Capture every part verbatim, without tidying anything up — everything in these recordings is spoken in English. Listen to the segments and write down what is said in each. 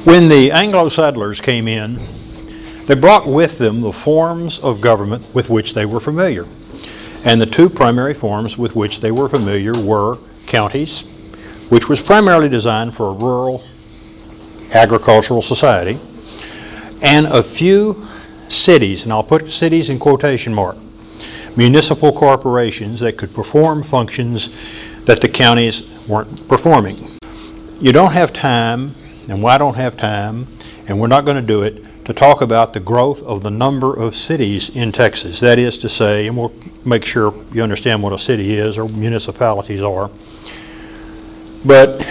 When the Anglo settlers came in, they brought with them the forms of government with which they were familiar. And the two primary forms with which they were familiar were counties, which was primarily designed for a rural agricultural society, and a few cities, and I'll put cities in quotation mark, municipal corporations that could perform functions that the counties weren't performing. You don't have time, and I don't have time, and we're not going to do it, to talk about the growth of the number of cities in Texas. That is to say, and we'll make sure you understand what a city is or municipalities are. But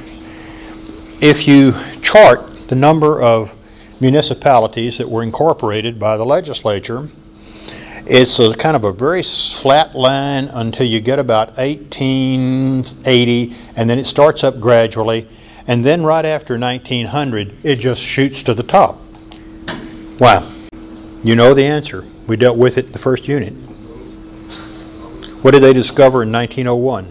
if you chart the number of municipalities that were incorporated by the legislature, it's a kind of a very flat line until you get about eighteen eighty, and then it starts up gradually, and then right after nineteen hundred, it just shoots to the top. Wow. You know the answer. We dealt with it in the first unit. What did they discover in nineteen oh one?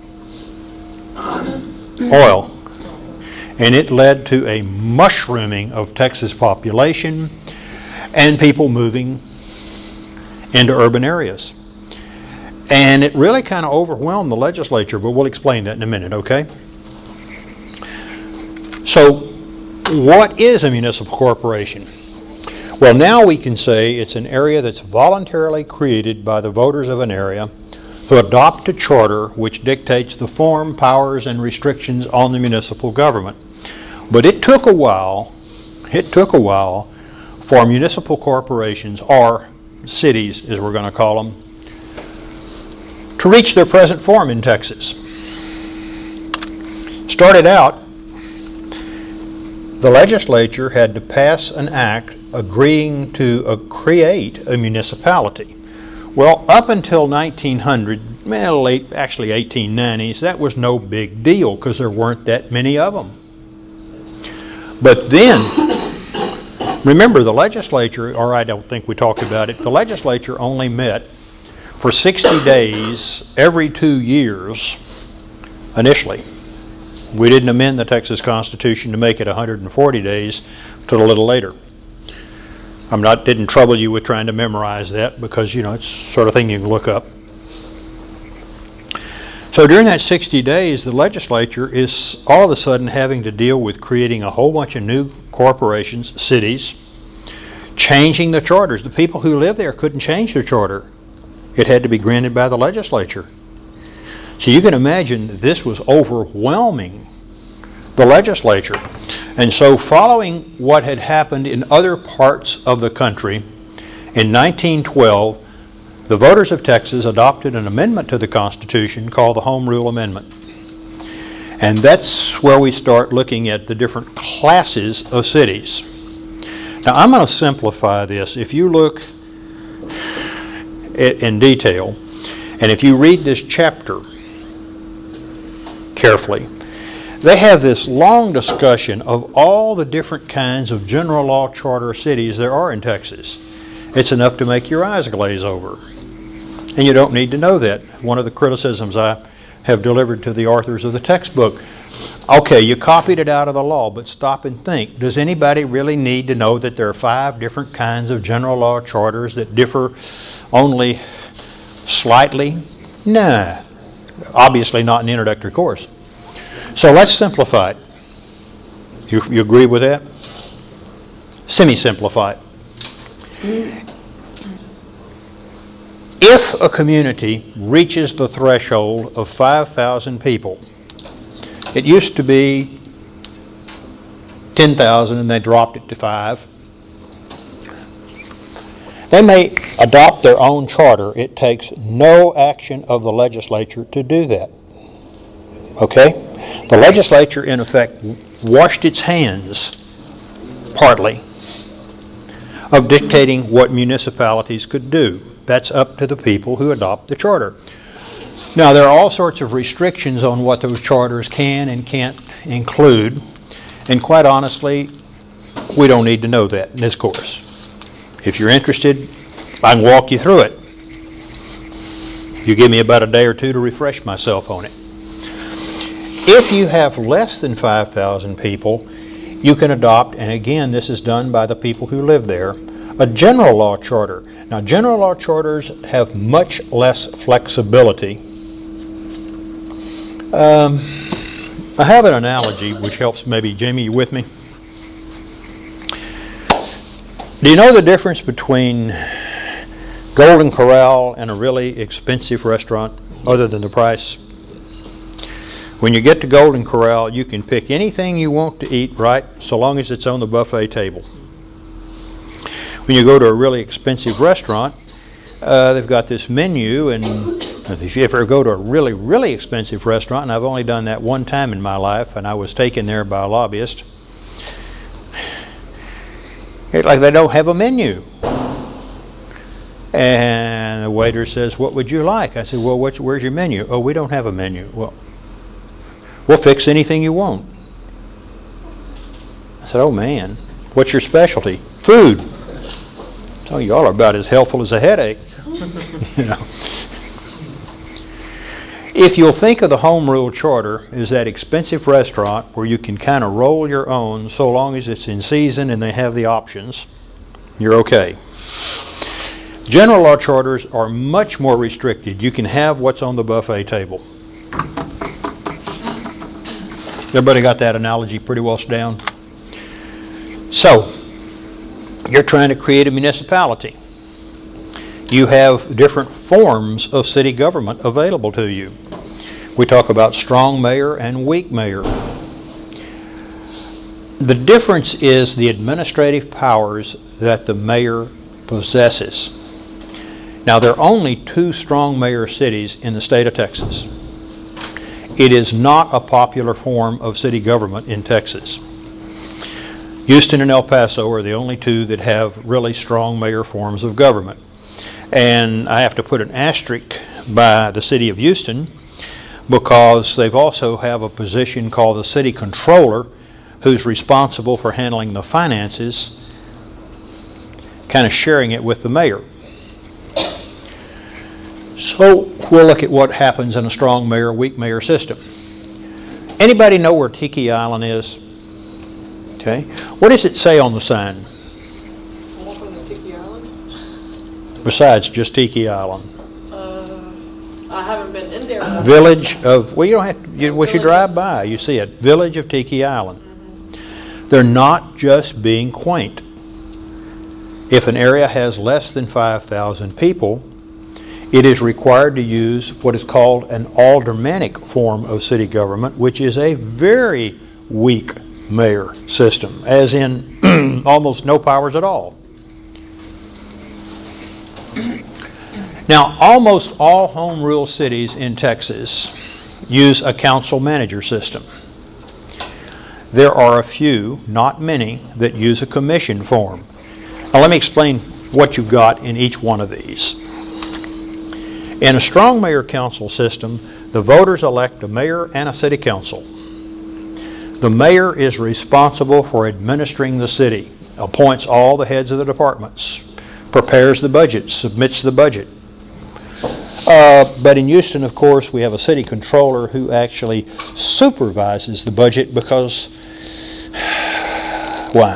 Oil. And it led to a mushrooming of Texas population and people moving into urban areas. And it really kind of overwhelmed the legislature, but we'll explain that in a minute, okay? So, what is a municipal corporation? Well, now we can say it's an area that's voluntarily created by the voters of an area who adopt a charter which dictates the form, powers, and restrictions on the municipal government. But it took a while, it took a while for municipal corporations, or cities as we're going to call them, to reach their present form in Texas. Started out, the legislature had to pass an act agreeing to uh, create a municipality. Well, up until nineteen hundred, well, late, actually eighteen nineties, that was no big deal because there weren't that many of them. But then, remember the legislature, or I don't think we talked about it, the legislature only met for sixty days every two years initially. We didn't amend the Texas Constitution to make it one hundred forty days till a little later. I'm not, didn't trouble you with trying to memorize that because, you know, it's the sort of thing you can look up. So during that sixty days, the legislature is all of a sudden having to deal with creating a whole bunch of new corporations, cities, changing the charters. The people who live there couldn't change their charter. It had to be granted by the legislature. So you can imagine that this was overwhelming the legislature. And so following what had happened in other parts of the country, in nineteen twelve, the voters of Texas adopted an amendment to the Constitution called the Home Rule Amendment. And that's where we start looking at the different classes of cities. Now I'm going to simplify this. If you look in detail, and if you read this chapter carefully, they have this long discussion of all the different kinds of general law charter cities there are in Texas. It's enough to make your eyes glaze over. And you don't need to know that. One of the criticisms I have delivered to the authors of the textbook, okay, you copied it out of the law, but stop and think. Does anybody really need to know that there are five different kinds of general law charters that differ only slightly? Nah, obviously not in the introductory course. So let's simplify it. You, you agree with that? Semi-simplify it. If a community reaches the threshold of five thousand people, it used to be ten thousand and they dropped it to five. They may adopt their own charter. It takes no action of the legislature to do that. Okay? The legislature, in effect, washed its hands, partly, of dictating what municipalities could do. That's up to the people who adopt the charter. Now, there are all sorts of restrictions on what those charters can and can't include, and quite honestly, we don't need to know that in this course. If you're interested, I can walk you through it. You give me about a day or two to refresh myself on it. If you have less than five thousand people, you can adopt, and again, this is done by the people who live there, a general law charter. Now, general law charters have much less flexibility. Um, I have an analogy which helps maybe. Jamie, you with me? Do you know the difference between Golden Corral and a really expensive restaurant, other than the price? When you get to Golden Corral, you can pick anything you want to eat, right, so long as it's on the buffet table. When you go to a really expensive restaurant, uh, they've got this menu, and if you ever go to a really, really expensive restaurant, and I've only done that one time in my life, and I was taken there by a lobbyist, it's like they don't have a menu. And the waiter says, "What would you like?" I said, "Well, what's, where's your menu?" "Oh, we don't have a menu." "Well, we'll fix anything you want." I said, "Oh man, what's your specialty?" "Food." So y'all are about as helpful as a headache. You know. If you'll think of the Home Rule Charter as that expensive restaurant where you can kind of roll your own so long as it's in season and they have the options, you're okay. General law charters are much more restricted. You can have what's on the buffet table. Everybody got that analogy pretty well down? So, you're trying to create a municipality. You have different forms of city government available to you. We talk about strong mayor and weak mayor. The difference is the administrative powers that the mayor possesses. Now, there are only two strong mayor cities in the state of Texas. It is not a popular form of city government in Texas. Houston and El Paso are the only two that have really strong mayor forms of government. And I have to put an asterisk by the city of Houston because they've also have a position called the city controller who's responsible for handling the finances, kind of sharing it with the mayor. So we'll look at what happens in a strong mayor, weak mayor system. Anybody know where Tiki Island is? Okay. What does it say on the sign? Welcome to Tiki Island? Besides just Tiki Island. Uh, I haven't been in there. Village of, well, you don't have to, you, once you drive by, you see it. Village of Tiki Island. Mm-hmm. They're not just being quaint. If an area has less than five thousand people, it is required to use what is called an aldermanic form of city government, which is a very weak mayor system, as in almost no powers at all. Now, almost all home rule cities in Texas use a council manager system. There are a few, not many, that use a commission form. Now let me explain what you've got in each one of these. In a strong mayor council system, the voters elect a mayor and a city council. The mayor is responsible for administering the city, appoints all the heads of the departments, prepares the budget, submits the budget. Uh, but in Houston, of course, we have a city controller who actually supervises the budget because, why?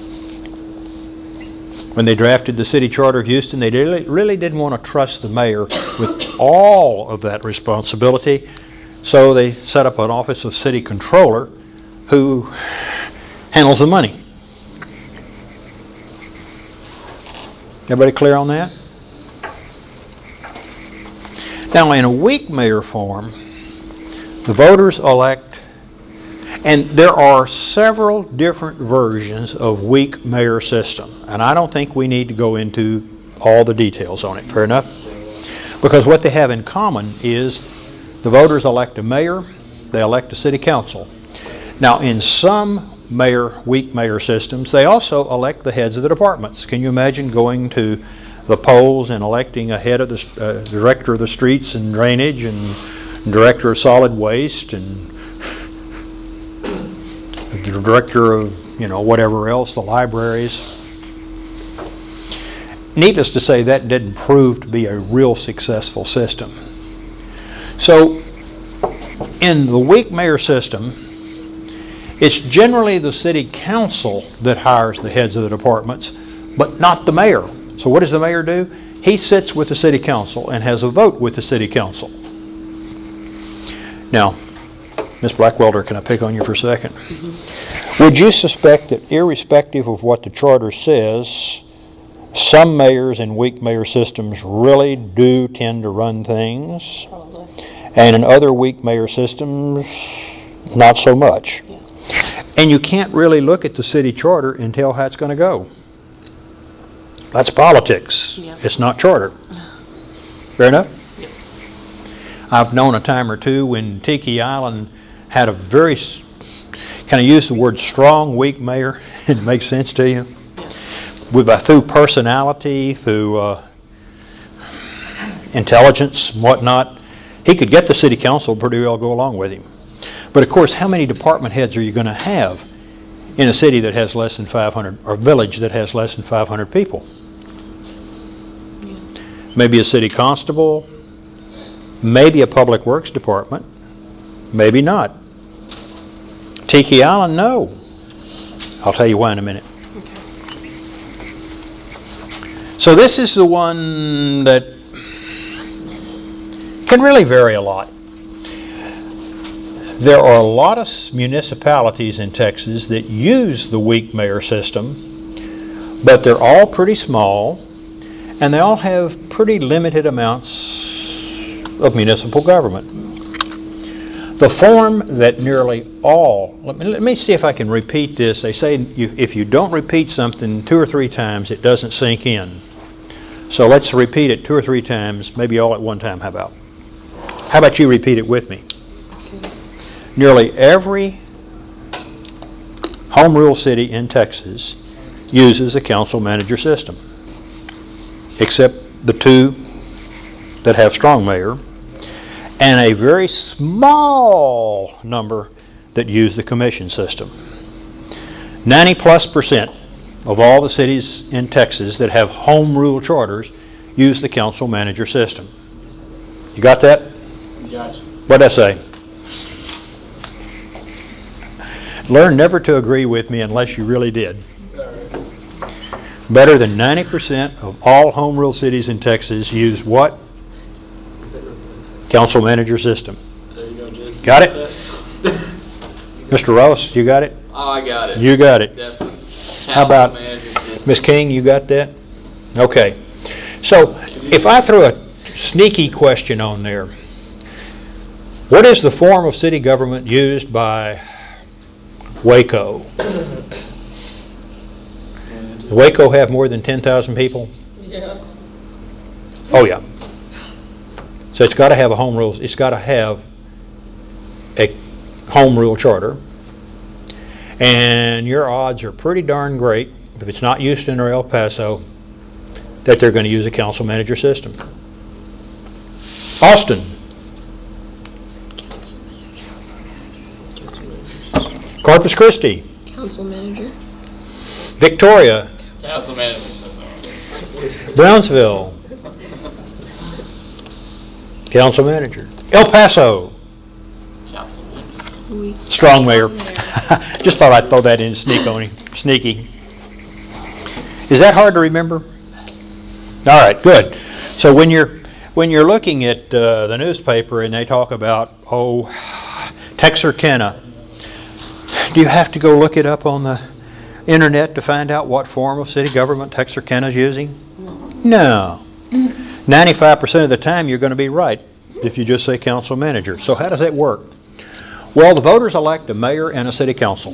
When they drafted the city charter of Houston, they really, really didn't want to trust the mayor with all of that responsibility, so they set up an office of city controller who handles the money. Everybody clear on that? Now, in a weak mayor form, the voters elect, and there are several different versions of weak mayor system, and I don't think we need to go into all the details on it, fair enough? Because what they have in common is the voters elect a mayor, they elect a city council. Now, in some mayor, weak mayor systems, they also elect the heads of the departments. Can you imagine going to the polls and electing a head of the uh, director of the streets and drainage and director of solid waste and the director of, you know, whatever else, the libraries? Needless to say, that didn't prove to be a real successful system. So, in the weak mayor system, It's generally the city council that hires the heads of the departments, but not the mayor. So what does the mayor do? He sits with the city council and has a vote with the city council. Now, Miz Blackwelder, can I pick on you for a second? Mm-hmm. Would you suspect that irrespective of what the charter says, some mayors in weak mayor systems really do tend to run things, probably, and in other weak mayor systems, not so much? Yeah. And you can't really look at the city charter and tell how it's going to go. That's politics. Yeah. It's not charter. Fair enough? Yeah. I've known a time or two when Tiki Island had a very, can I use the word strong, weak mayor? It makes sense to you? Yeah. With, uh, through personality, through uh, intelligence and whatnot, he could get the city council pretty well go along with him. But of course, how many department heads are you going to have in a city that has less than five hundred, or village that has less than five hundred people? Yeah. Maybe a city constable, maybe a public works department, maybe not. Tiki Island, no. I'll tell you why in a minute. Okay. So this is the one that can really vary a lot. There are a lot of municipalities in Texas that use the weak mayor system, but they're all pretty small, and they all have pretty limited amounts of municipal government. The form that nearly all, let me, let me see if I can repeat this. They say you, if you don't repeat something two or three times, it doesn't sink in. So let's repeat it two or three times, maybe all at one time. How about? How about you repeat it with me? Nearly every home rule city in Texas uses a council manager system, except the two that have strong mayor, and a very small number that use the commission system. ninety plus percent of all the cities in Texas that have home rule charters use the council manager system. You got that? Gotcha. What'd I say? Learn never to agree with me unless you really did. Better than ninety percent of all home rule cities in Texas use what? Council manager system. There you go, Jason. Got it? Mister Ross, you got it? Oh, I got it. You got it. Definitely. How about Miz King, you got that? Okay. So if I threw a sneaky question on there, what is the form of city government used by Waco? Does Waco have more than ten thousand people? Yeah. Oh yeah. So it's got to have a home rule. It's got to have a home rule charter. And your odds are pretty darn great, if it's not Houston or El Paso, that they're going to use a council manager system. Austin. Corpus Christi. Council manager. Victoria. Council manager. Brownsville. Council manager. El Paso. Council manager. We Strong mayor. Just thought I'd throw that in sneak on him. Sneaky. Is that hard to remember? All right, good. So when you're when you're looking at uh, the newspaper and they talk about, oh, Texarkana, do you have to go look it up on the internet to find out what form of city government Texarkana is using? No. ninety-five percent of the time you're going to be right if you just say council manager. So how does that work? Well, the voters elect a mayor and a city council.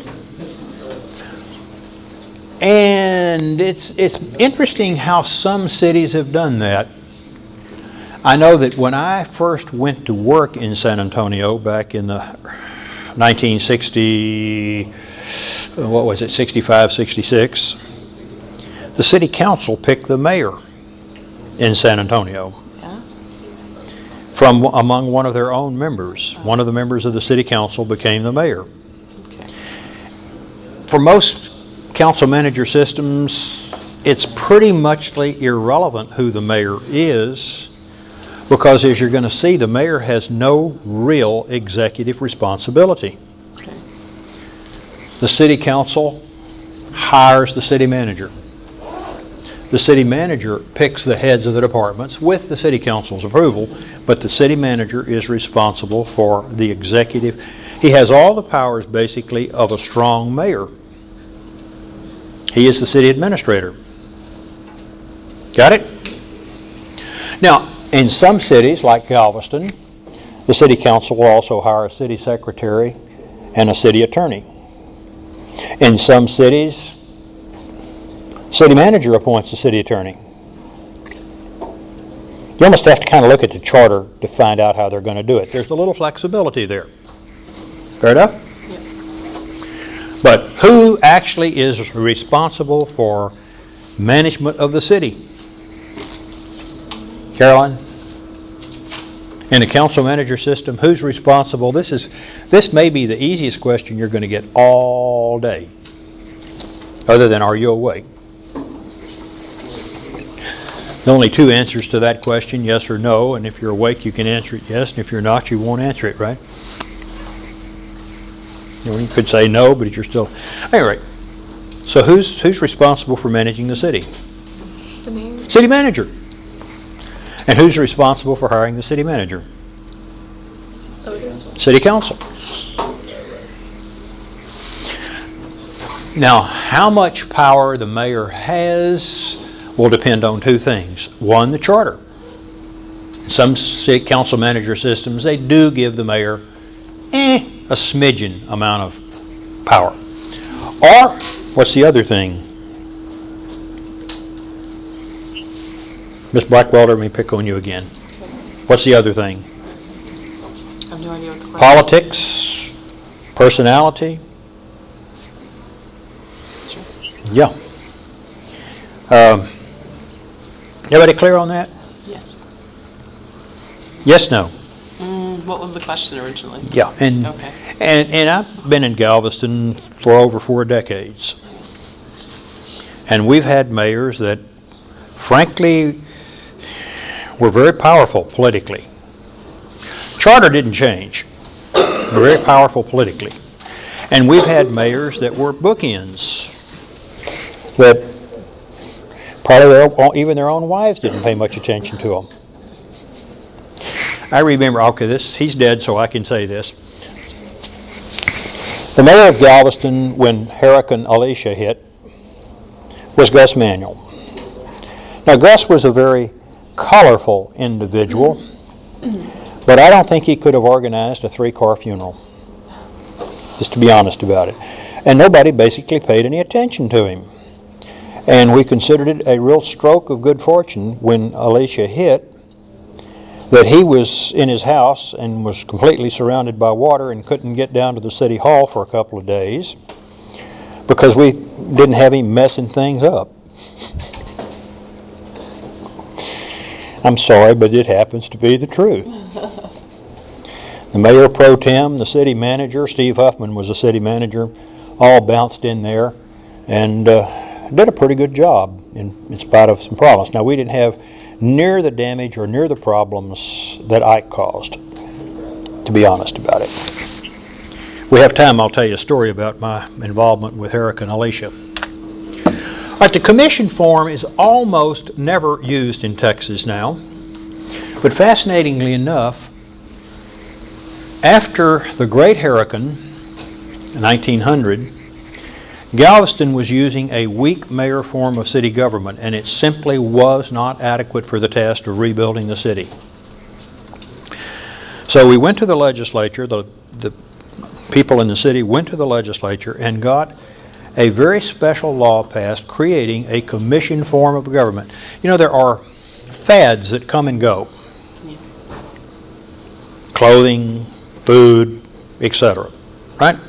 And it's, it's interesting how some cities have done that. I know that when I first went to work in San Antonio back in the nineteen sixty, what was it, sixty-five, sixty-six, the city council picked the mayor in San Antonio. Yeah. From among one of their own members. Oh. One of the members of the city council became the mayor. Okay. For most council manager systems, it's pretty much irrelevant who the mayor is, because as you're going to see, the mayor has no real executive responsibility. Okay. The city council hires the city manager. The city manager picks the heads of the departments with the city council's approval, but the city manager is responsible for the executive. He has all the powers, basically, of a strong mayor. He is the city administrator. Got it? Now, in some cities, like Galveston, the city council will also hire a city secretary and a city attorney. In some cities, city manager appoints the city attorney. You almost have to kind of look at the charter to find out how they're going to do it. There's a little flexibility there. Fair enough? Yep. But who actually is responsible for management of the city? Caroline? In the council manager system, who's responsible? This is this may be the easiest question you're going to get all day. Other than, are you awake? The only two answers to that question, yes or no, and if you're awake you can answer it yes, and if you're not you won't answer it, right? You know, you could say no, but if you're still... Anyway, so who's, who's responsible for managing the city? The mayor. City manager. And who's responsible for hiring the city manager? Voters. City council. Now, how much power the mayor has will depend on two things. One, the charter. Some city council manager systems, they do give the mayor eh, a smidgen amount of power. Or, what's the other thing? Miz Blackwelder, let me pick on you again. What's the other thing? I have no idea what the question Politics, personality. Sure. Yeah. Um, everybody clear on that? Yes. Yes, no. Mm, what was the question originally? Yeah, and, Okay. and and I've been in Galveston for over four decades, and we've had mayors that, frankly, were very powerful politically. Charter didn't change. Very powerful politically, and we've had mayors that were bookends that probably their, even their own wives didn't pay much attention to them. I remember, okay, this he's dead, so I can say this. The mayor of Galveston, when Hurricane Alicia hit, was Gus Manuel. Now, Gus was a very colorful individual, but I don't think he could have organized a three-car funeral, just to be honest about it. And nobody basically paid any attention to him. And we considered it a real stroke of good fortune when Alicia hit, that he was in his house and was completely surrounded by water and couldn't get down to the city hall for a couple of days because we didn't have him messing things up. I'm sorry, but it happens to be the truth. The mayor pro tem, the city manager, Steve Huffman was the city manager, all bounced in there and uh, did a pretty good job in, in spite of some problems. Now, we didn't have near the damage or near the problems that Ike caused, to be honest about it. We have time, I'll tell you a story about my involvement with Hurricane Alicia. All right, the commission form is almost never used in Texas now, but fascinatingly enough, after the Great Hurricane in nineteen hundred, Galveston was using a weak mayor form of city government, and it simply was not adequate for the task of rebuilding the city. So we went to the legislature, the, the people in the city went to the legislature and got a very special law passed creating a commission form of government. You know, there are fads that come and go. Clothing, food, et cetera. Right?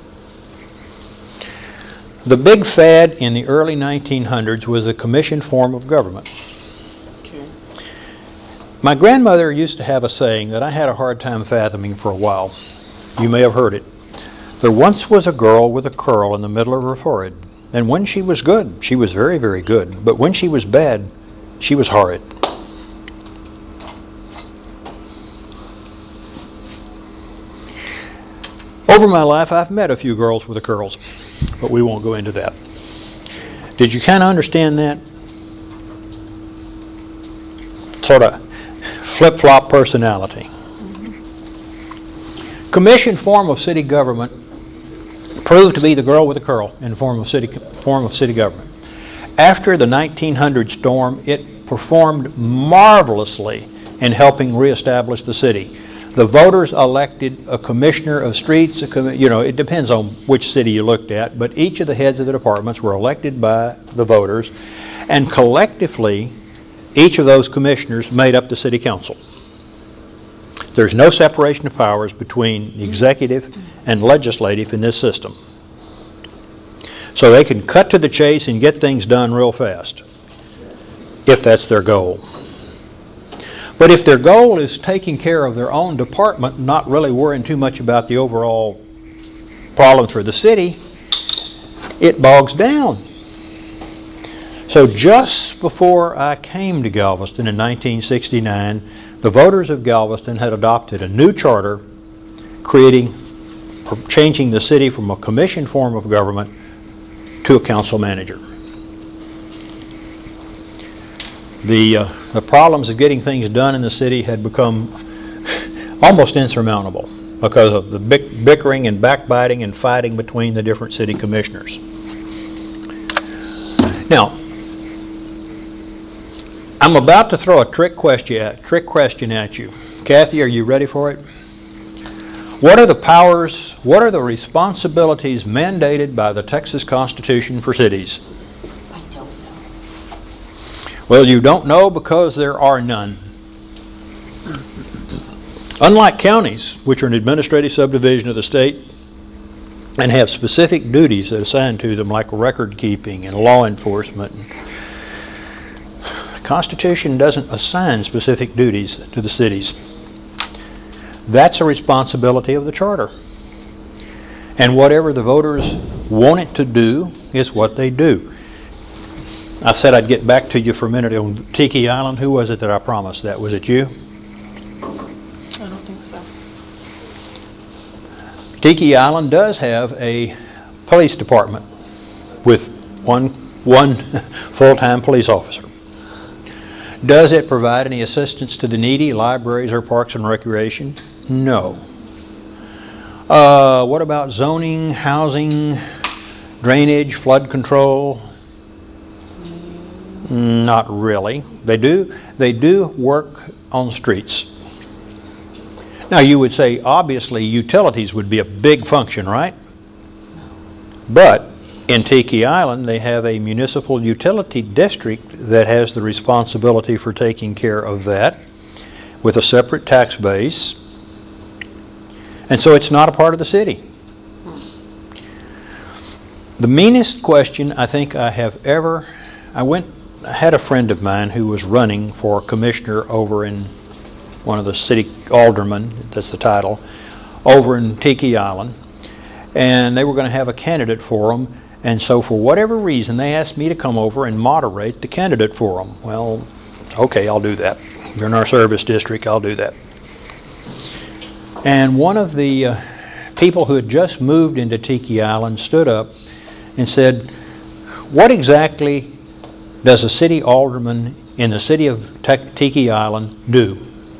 The big fad in the early nineteen hundreds was the commission form of government. Okay. My grandmother used to have a saying that I had a hard time fathoming for a while. You may have heard it. There once was a girl with a curl in the middle of her forehead, and when she was good, she was very, very good, but when she was bad, she was horrid. Over my life, I've met a few girls with the curls, but we won't go into that. Did you kind of understand that? Sort of flip-flop personality. Commission form of city government proved to be the girl with the curl in the form of city, form of city government. After the nineteen hundred storm, it performed marvelously in helping reestablish the city. The voters elected a commissioner of streets, a commi- you know, it depends on which city you looked at, but each of the heads of the departments were elected by the voters, and collectively, each of those commissioners made up the city council. There's no separation of powers between the executive and legislative in this system. So they can cut to the chase and get things done real fast, if that's their goal. But if their goal is taking care of their own department, not really worrying too much about the overall problems for the city, it bogs down. So just before I came to Galveston in nineteen sixty-nine, the voters of Galveston had adopted a new charter creating, or changing the city from a commission form of government to a council manager. The, uh, the problems of getting things done in the city had become almost insurmountable because of the bick bickering and backbiting and fighting between the different city commissioners. Now, I'm about to throw a trick question at, trick question at you. Kathy, are you ready for it? What are the powers, what are the responsibilities mandated by the Texas Constitution for cities? I don't know. Well, you don't know because there are none. Unlike counties, which are an administrative subdivision of the state and have specific duties that are assigned to them, like record keeping and law enforcement, the Constitution doesn't assign specific duties to the cities. That's a responsibility of the charter. And whatever the voters want it to do is what they do. I said I'd get back to you for a minute on Tiki Island. Who was it that I promised that? Was it you? I don't think so. Tiki Island does have a police department with one, one full-time police officer. Does it provide any assistance to the needy, libraries or parks and recreation? No. Uh, what about zoning, housing, drainage, flood control? Not really. They do, they do work on streets. Now you would say, obviously, utilities would be a big function, right? But in Tiki Island, they have a municipal utility district that has the responsibility for taking care of that with a separate tax base. And so it's not a part of the city. The meanest question I think I have ever, I went, I had a friend of mine who was running for commissioner over in one of the city aldermen, that's the title, over in Tiki Island. And they were going to have a candidate for them. And so for whatever reason, they asked me to come over and moderate the candidate for them. Well, okay, I'll do that. You're in our service district, I'll do that. And one of the uh, people who had just moved into Tiki Island stood up and said, what exactly does a city alderman in the city of Tiki Island do?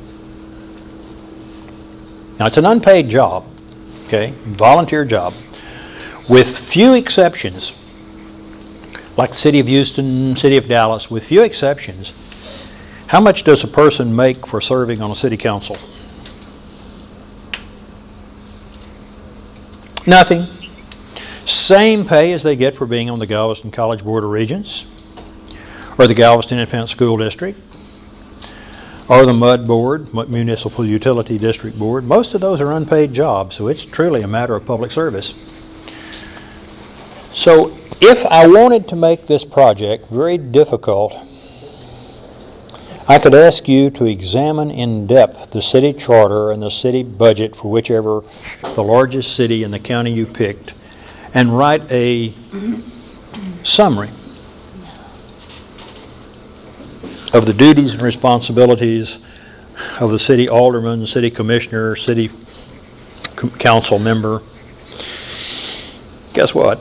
Now, it's an unpaid job, okay, volunteer job, with few exceptions, like the city of Houston, city of Dallas, with few exceptions. How much does a person make for serving on a city council? Nothing. Same pay as they get for being on the Galveston College Board of Regents, or the Galveston Independent School District, or the M U D Board, Municipal Utility District Board. Most of those are unpaid jobs, so it's truly a matter of public service. So if I wanted to make this project very difficult, I could ask you to examine in depth the city charter and the city budget for whichever the largest city in the county you picked, and write a summary of the duties and responsibilities of the city alderman, city commissioner, city council member, Guess what?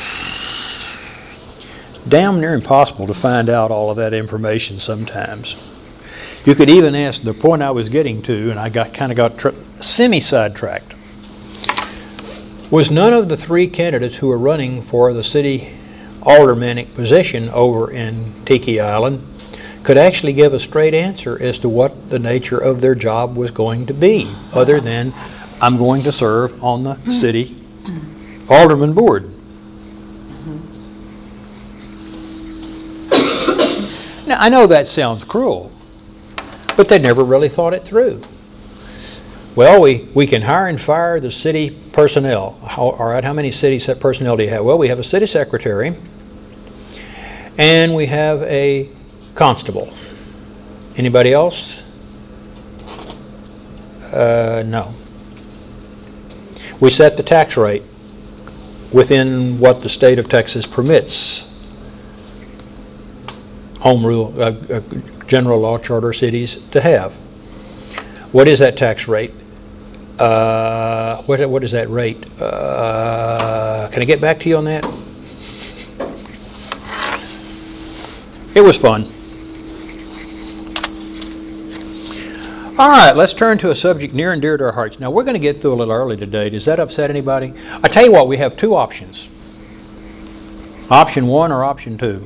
Damn near impossible to find out all of that information sometimes. You could even ask, the point I was getting to, and I got kind of got tr- semi-sidetracked, was none of the three candidates who were running for the city aldermanic position over in Tiki Island could actually give a straight answer as to what the nature of their job was going to be, other than, I'm going to serve on the city alderman board. Now, I know that sounds cruel, but they never really thought it through. Well, we, we can hire and fire the city personnel. How, all right, how many city personnel do you have? Well, we have a city secretary, and we have a constable. Anybody else? Uh, no. We set the tax rate within what the state of Texas permits home rule, uh, uh, general law charter cities to have. What is that tax rate? Uh, what, what is that rate? Uh, can I get back to you on that? It was fun. All right, let's turn to a subject near and dear to our hearts. Now, we're going to get through a little early today. Does that upset anybody? I tell you what, we have two options. Option one or option two.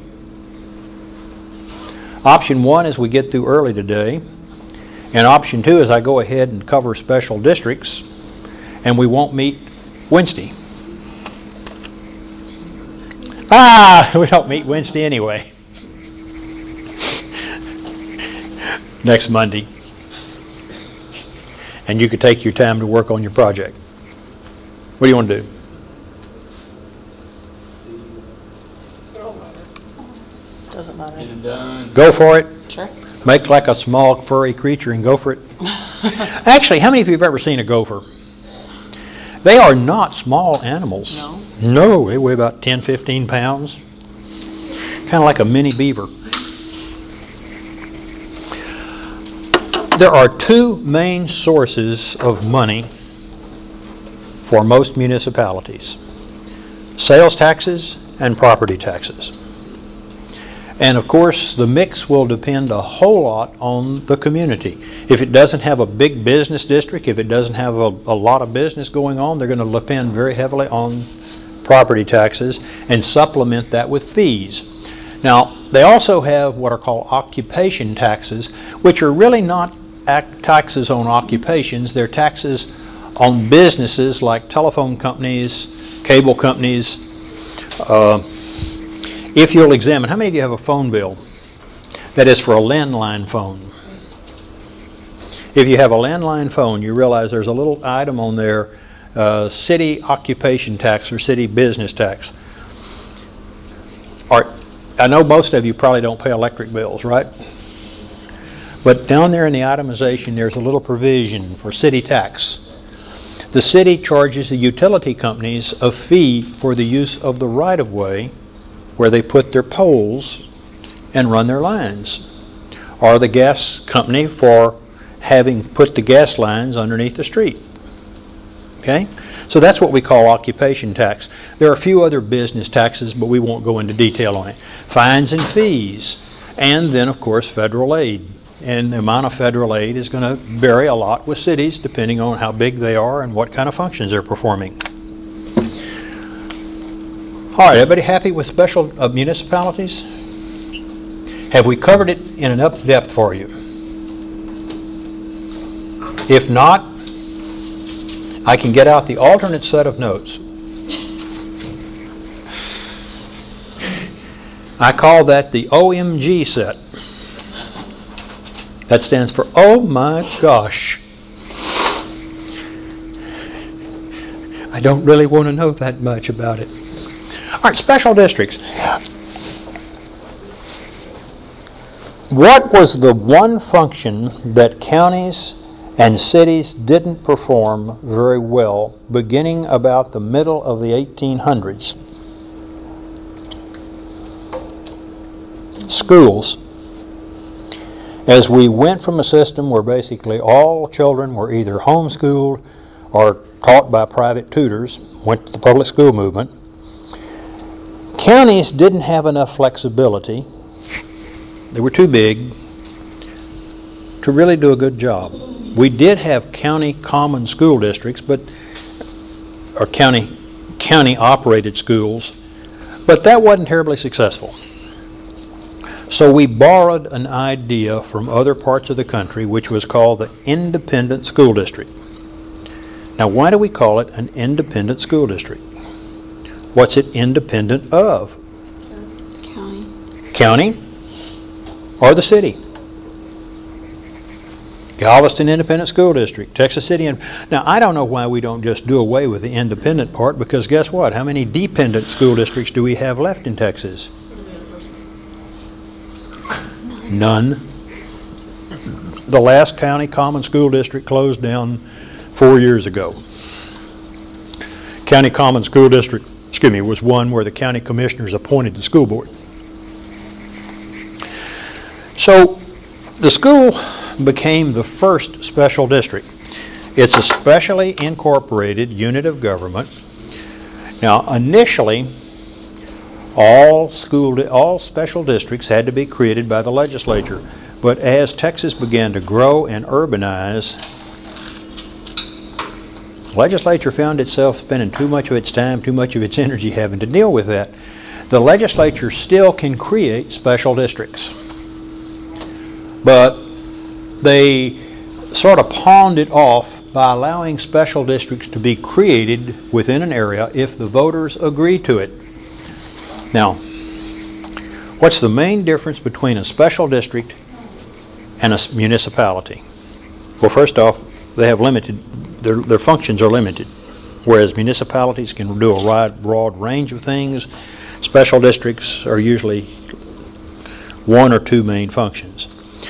Option one is we get through early today, and option two is I go ahead and cover special districts, and we won't meet Wednesday. Ah, we don't meet Wednesday anyway. Next Monday. And you could take your time to work on your project. What do you want to do? Doesn't matter. Get it done. Go for it. Sure. Make like a small furry creature and go for it. Actually, how many of you have ever seen a gopher? They are not small animals. No. No, they weigh about ten, fifteen pounds. Kind of like a mini beaver. There are two main sources of money for most municipalities: sales taxes and property taxes. And of course, the mix will depend a whole lot on the community. If it doesn't have a big business district, if it doesn't have a, a lot of business going on, they're going to depend very heavily on property taxes and supplement that with fees. Now, they also have what are called occupation taxes, which are really not taxes on occupations. They're taxes on businesses like telephone companies, cable companies. Uh, if you'll examine, how many of you have a phone bill that is for a landline phone? If you have a landline phone, you realize there's a little item on there, uh, city occupation tax or city business tax. Or, I know most of you probably don't pay electric bills, right? But down there in the itemization, there's a little provision for city tax. The city charges the utility companies a fee for the use of the right-of-way where they put their poles and run their lines, or the gas company for having put the gas lines underneath the street. Okay? So that's what we call occupation tax. There are a few other business taxes, but we won't go into detail on it. Fines and fees, and then, of course, federal aid. And the amount of federal aid is going to vary a lot with cities depending on how big they are and what kind of functions they're performing. All right, everybody happy with special uh, municipalities? Have we covered it in enough depth for you? If not, I can get out the alternate set of notes. I call that the O M G set. That stands for, oh my gosh. I don't really want to know that much about it. All right, special districts. What was the one function that counties and cities didn't perform very well beginning about the middle of the eighteen hundreds? Schools. As we went from a system where basically all children were either homeschooled or taught by private tutors, went to the public school movement, Counties didn't have enough flexibility. They were too big to really do a good job. We did have county common school districts, but or county county operated schools, but that wasn't terribly successful. So we borrowed an idea from other parts of the country, which was called the independent school district. Now, why do we call it an independent school district? What's it independent of? County. County or the city? Galveston Independent School District, Texas City. And now, I don't know why we don't just do away with the independent part, because guess what? How many dependent school districts do we have left in Texas? None. The last county common school district closed down four years ago. County common school district, excuse me, was one where the county commissioners appointed the school board. So the school became the first special district. It's a specially incorporated unit of government. Now, initially, all school, all special districts had to be created by the legislature. But as Texas began to grow and urbanize, the legislature found itself spending too much of its time, too much of its energy having to deal with that. The legislature still can create special districts, but they sort of pawned it off by allowing special districts to be created within an area if the voters agree to it. Now, what's the main difference between a special district and a municipality? Well, first off, they have limited, their, their functions are limited, whereas municipalities can do a wide, broad range of things. Special districts are usually one or two main functions.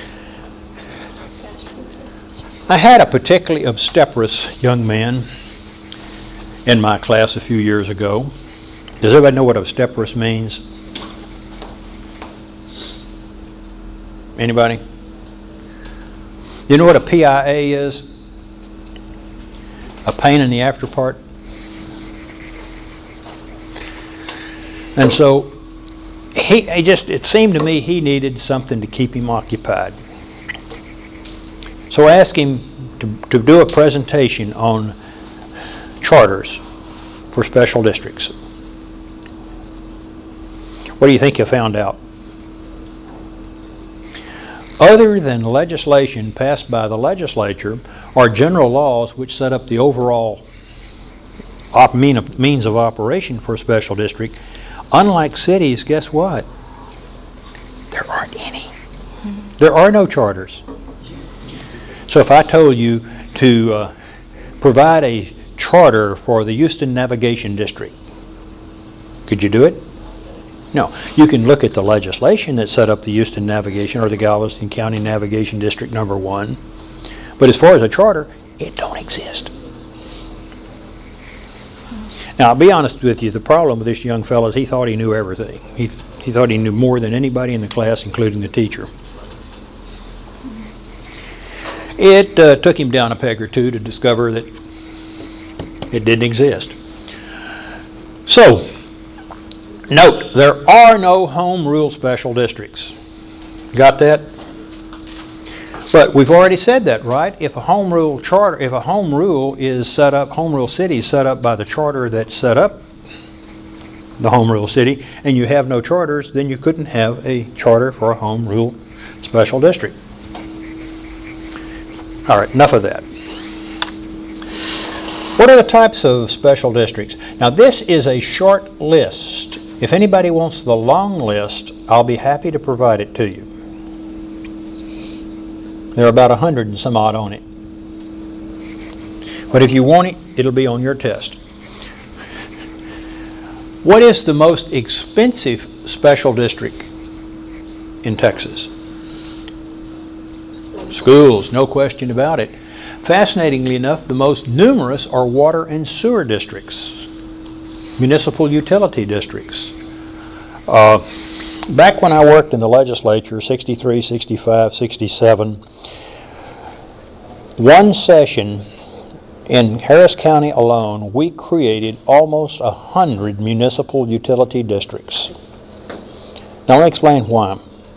I had a particularly obstreperous young man in my class a few years ago. Does everybody know what obstreperous means? Anybody? You know what a P I A is? A pain in the after part. And so he, he just, it seemed to me he needed something to keep him occupied. So I asked him to, to do a presentation on charters for special districts. What do you think you found out? Other than legislation passed by the legislature are general laws which set up the overall op mean, means of operation for a special district. Unlike cities, guess what? There aren't any. There are no charters. So if I told you to uh, provide a charter for the Houston Navigation District, could you do it? No. You can look at the legislation that set up the Houston Navigation or the Galveston County Navigation District number one. But as far as a charter, it don't exist. Now, I'll be honest with you, the problem with this young fellow is he thought he knew everything. He, th he thought he knew more than anybody in the class, including the teacher. It uh, took him down a peg or two to discover that it didn't exist. So, note, there are no home rule special districts. Got that? But we've already said that, right? If a home rule charter, if a home rule is set up, home rule city is set up by the charter that set up the home rule city, and you have no charters, then you couldn't have a charter for a home rule special district. All right, enough of that. What are the types of special districts? Now, this is a short list. If anybody wants the long list, I'll be happy to provide it to you. There are about a hundred and some odd on it. But if you want it, it'll be on your test. What is the most expensive special district in Texas? Schools, no question about it. Fascinatingly enough, the most numerous are water and sewer districts, municipal utility districts. Uh, back when I worked in the legislature, sixty-three, sixty-five, sixty-seven, one session In Harris County alone, we created almost a hundred municipal utility districts. Now let me explain why.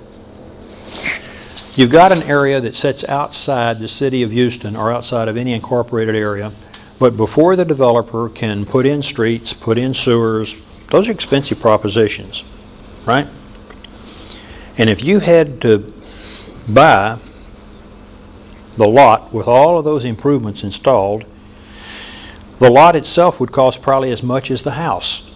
You've got an area that sits outside the city of Houston or outside of any incorporated area, but before the developer can put in streets, put in sewers, those are expensive propositions, right? And if you had to buy the lot with all of those improvements installed, the lot itself would cost probably as much as the house.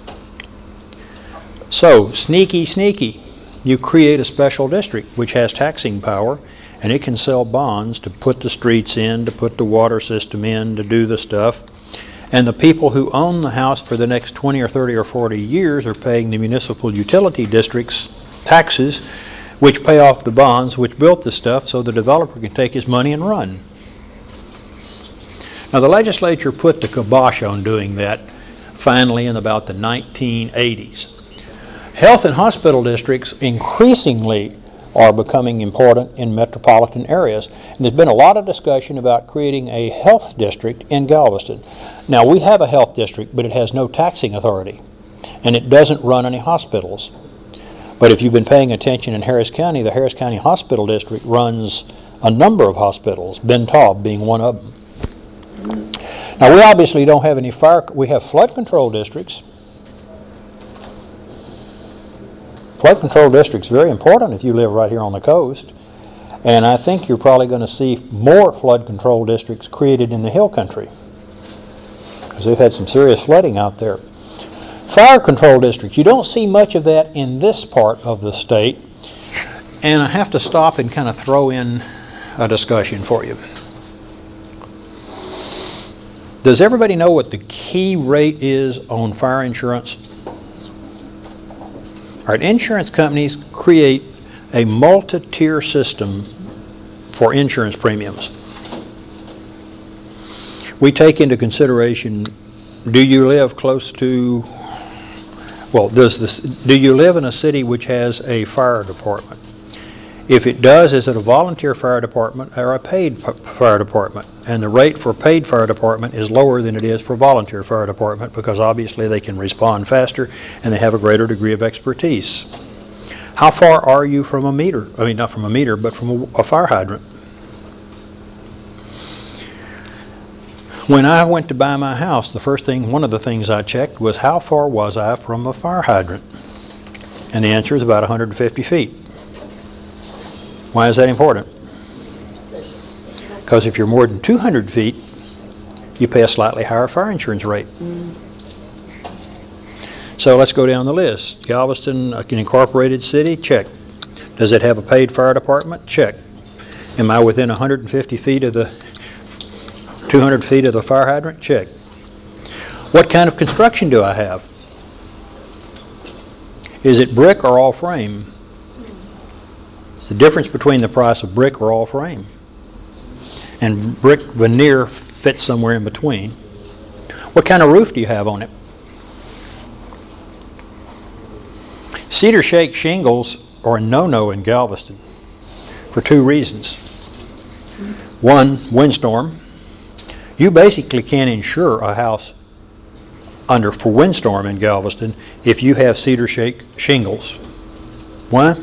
So, sneaky, sneaky, you create a special district which has taxing power, and it can sell bonds to put the streets in, to put the water system in, to do the stuff. And the people who own the house for the next twenty or thirty or forty years are paying the municipal utility district's taxes, which pay off the bonds which built the stuff, so the developer can take his money and run. Now the legislature put the kibosh on doing that finally in about the nineteen eighties. Health and hospital districts increasingly are becoming important in metropolitan areas. And there's been a lot of discussion about creating a health district in Galveston. Now we have a health district, but it has no taxing authority, and it doesn't run any hospitals. But if you've been paying attention in Harris County, the Harris County Hospital District runs a number of hospitals, Ben Taub being one of them. Now we obviously don't have any fire, we have flood control districts. Flood control district's very important if you live right here on the coast. And I think you're probably going to see more flood control districts created in the hill country, because they've had some serious flooding out there. Fire control districts, you don't see much of that in this part of the state. And I have to stop and kind of throw in a discussion for you. Does everybody know what the key rate is on fire insurance? All right, insurance companies create a multi-tier system for insurance premiums. We take into consideration, do you live close to, well, does this, do you live in a city which has a fire department? If it does, is it a volunteer fire department or a paid fire department? And the rate for paid fire department is lower than it is for volunteer fire department, because obviously they can respond faster and they have a greater degree of expertise. How far are you from a meter? I mean, not from a meter, but from a, a fire hydrant. When I went to buy my house, the first thing, one of the things I checked was how far was I from a fire hydrant? And the answer is about one hundred fifty feet. Why is that important? Because if you're more than two hundred feet, you pay a slightly higher fire insurance rate. Mm. So let's go down the list. Galveston, an incorporated city? Check. Does it have a paid fire department? Check. Am I within one hundred fifty feet of the two hundred feet of the fire hydrant? Check. What kind of construction do I have? Is it brick or all frame? It's the difference between the price of brick or all frame. And brick veneer fits somewhere in between. What kind of roof do you have on it? Cedar shake shingles are a no-no in Galveston for two reasons. One, windstorm. You basically can't insure a house under for windstorm in Galveston if you have cedar shake shingles. Why?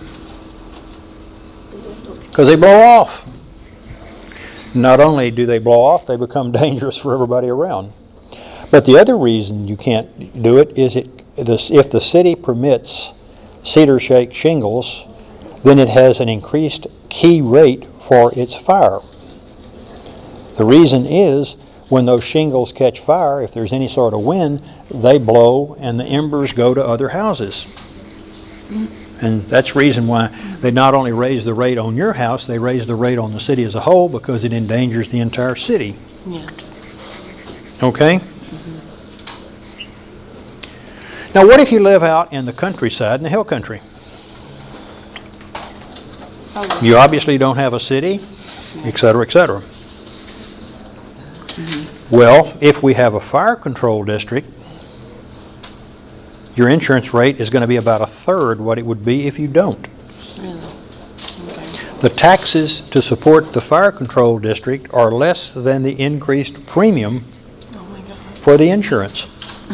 Because they blow off. Not only do they blow off, they become dangerous for everybody around. But the other reason you can't do it is it, this, if the city permits cedar shake shingles, then it has an increased key rate for its fire. The reason is when those shingles catch fire, if there's any sort of wind, they blow and the embers go to other houses. And that's the reason why they not only raise the rate on your house, they raise the rate on the city as a whole, because it endangers the entire city. Yeah. Okay? Mm-hmm. Now what if you live out in the countryside, in the hill country? Oh. You obviously don't have a city, et cetera, et cetera. Mm-hmm. Well, if we have a fire control district, your insurance rate is going to be about a third what it would be if you don't. Really? Okay. The taxes to support the fire control district are less than the increased premium Oh my God. for the insurance.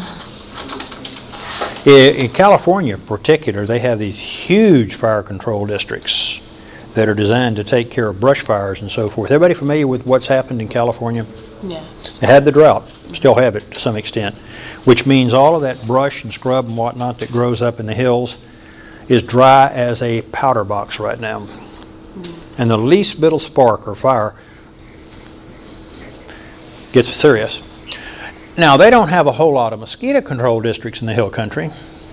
I- In California in particular, they have these huge fire control districts that are designed to take care of brush fires and so forth. Everybody familiar with what's happened in California? Yeah. They had the drought, still have it to some extent, which means all of that brush and scrub and whatnot that grows up in the hills is dry as a powder box right now. And the least bit of spark or fire gets serious. Now, they don't have a whole lot of mosquito control districts in the hill country,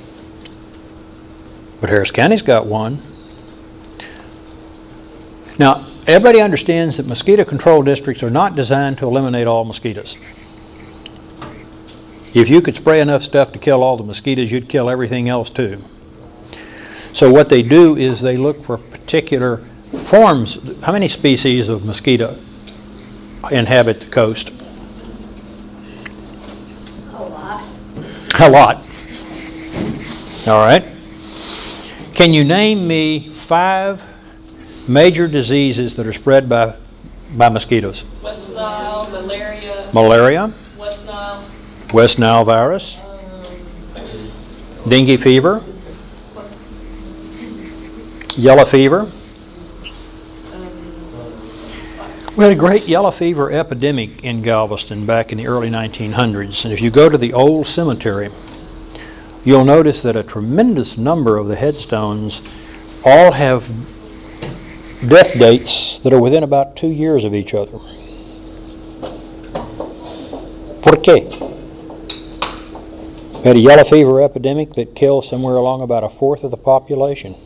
but Harris County's got one. Now, everybody understands that mosquito control districts are not designed to eliminate all mosquitoes. If you could spray enough stuff to kill all the mosquitoes, you'd kill everything else too. So what they do is they look for particular forms. How many species of mosquito inhabit the coast? A lot. A lot. All right. Can you name me five major diseases that are spread by, by mosquitoes? West Nile, malaria, Malaria, West Nile, West Nile virus, dengue fever, yellow fever. We had a great yellow fever epidemic in Galveston back in the early nineteen hundreds, and if you go to the old cemetery, you'll notice that a tremendous number of the headstones all have death dates that are within about two years of each other. ¿Por qué? We had a yellow fever epidemic that killed somewhere along about a fourth of the population.